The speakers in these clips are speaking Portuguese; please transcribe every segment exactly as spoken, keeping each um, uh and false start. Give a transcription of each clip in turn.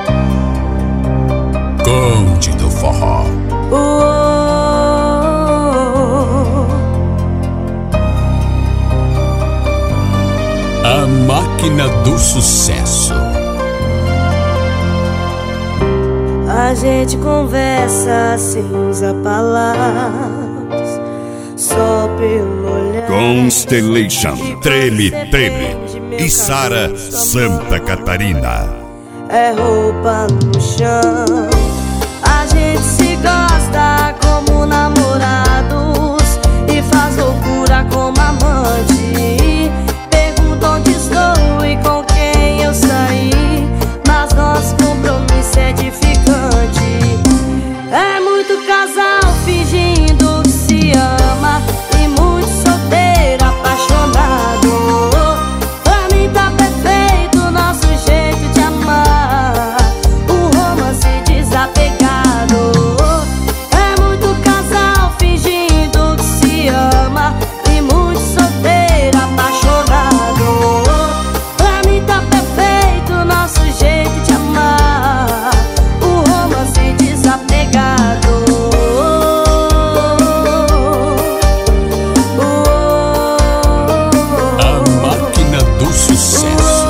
Conde do Forró. A máquina do sucesso. A gente conversa sem usar palavras, só pelo olhar. Constellation, Treme Treme e Sara Santa Catarina. É roupa no chão. A gente se gosta como namorados e faz loucura como amante. Pergunta onde estou e com quem eu saí, mas nosso compromisso é edificante. É muito casal fingindo que se ama e muito solteiro apaixonado. Pra mim tá perfeito o nosso jeito de amar, o romance desapegado. É muito casal fingindo que se ama e muito solteiro apaixonado. Pra mim tá perfeito o nosso jeito de amar, o romance desapegado. A máquina do sucesso.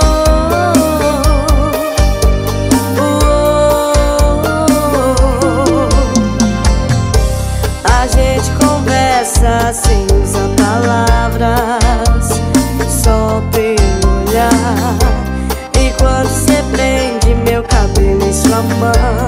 A gente conversa sem usar palavras, só pelo olhar. E quando você prende meu cabelo em sua mão,